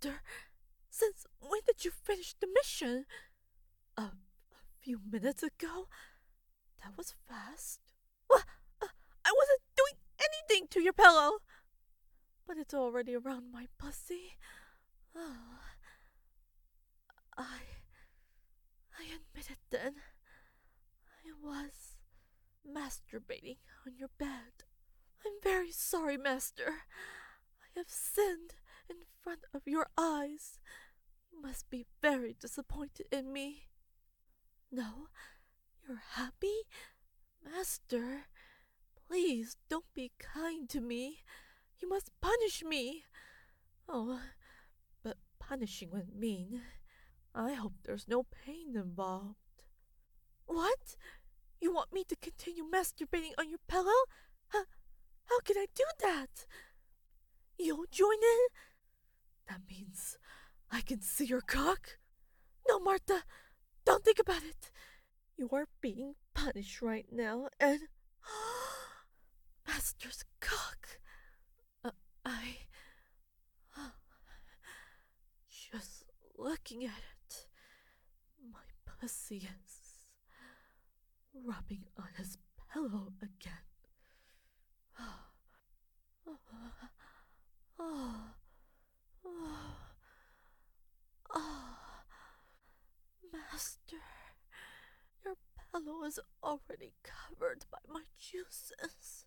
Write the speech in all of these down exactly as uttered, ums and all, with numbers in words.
Master, since when did you finish the mission? A, a few minutes ago? That was fast. What? Uh, I wasn't doing anything to your pillow. But it's already around my pussy. Oh, I... I admit it then. I was masturbating on your bed. I'm very sorry, Master. I have sinned in front of your eyes. You must be very disappointed in me. No, you're happy? Master, please don't be kind to me. You must punish me. Oh, but punishing would mean... I hope there's no pain involved. What? You want me to continue masturbating on your pillow? How, how can I do that? You'll join in? That means I can see your cock? No, Martha, don't think about it. You are being punished right now, and... Master's cock. Uh, I... Just looking at it, my pussy is rubbing on his pillow again. Oh, oh, oh, oh. Master, your pillow is already covered by my juices.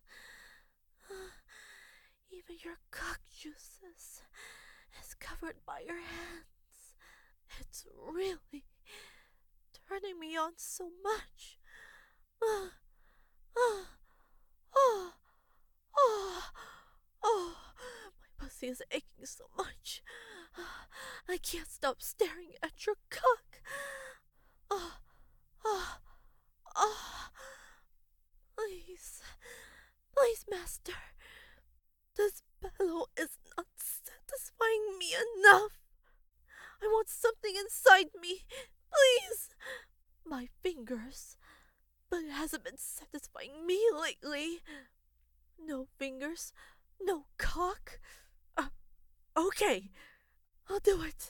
Even your cock juices is covered by your hands. It's really turning me on so much. Ah, ah, ah, ah, oh, my pussy is aching so much. I can't stop staring at your cock. Ah, ah, ah. Please, please, Master. This pillow is not satisfying me enough. I want something inside me, please. My fingers, but it hasn't been satisfying me lately. No fingers, no cock. Uh, okay, I'll do it.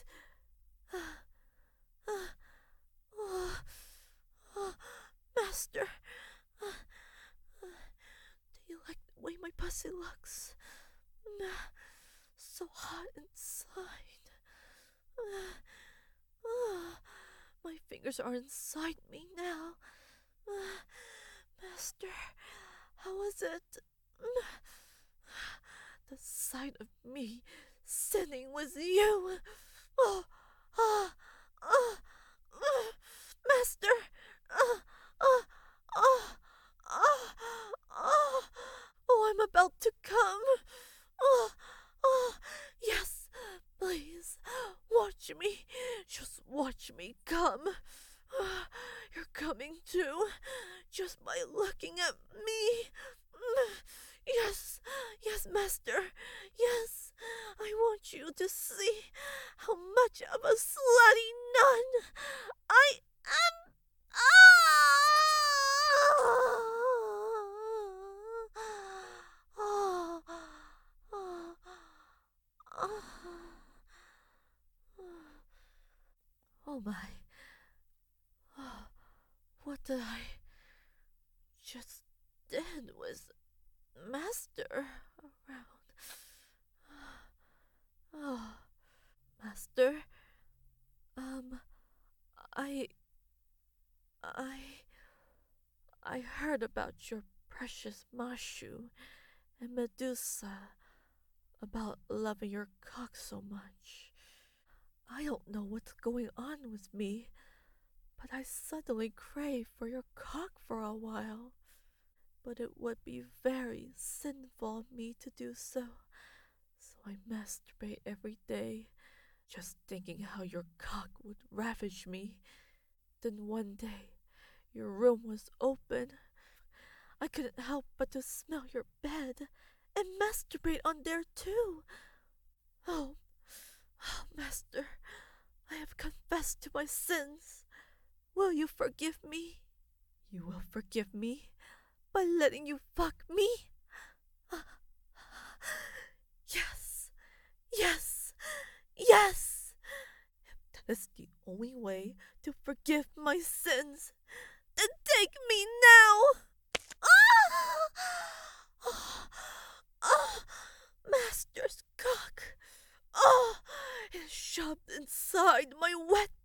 Uh, uh, uh, uh, Master, uh, uh, do you like the way my pussy looks? Uh, so hot inside. Uh, uh, my fingers are inside me now. Uh, Master, how is it? Uh, the sight of me sinning with you. Oh, ah, ah, ah, Master. Ah, ah, ah, ah, ah. Oh, I'm about to come. Oh, oh, yes, please, watch me. Just watch me come. Ah, you're coming too, just by looking at me. Yes, yes, Master, yes. I want you to see how much of a slutty nun I am. Ah! Oh my. What did I just did was Master around. Oh, Master, um, I, I, I heard about your precious Mashu and Medusa, about loving your cock so much. I don't know what's going on with me, but I suddenly crave for your cock for a while. But it would be very sinful of me to do so, so I masturbate every day, just thinking how your cock would ravage me. Then one day, your room was open. I couldn't help but to smell your bed and masturbate on there too. Oh, oh, Master, I have confessed to my sins. Will you forgive me? You will forgive me by letting you fuck me? Yes, yes, yes. Yes! If that is the only way to forgive my sins, then take me now! Ah! Ah! Ah! Master's cock! Ah! It is shoved inside my wet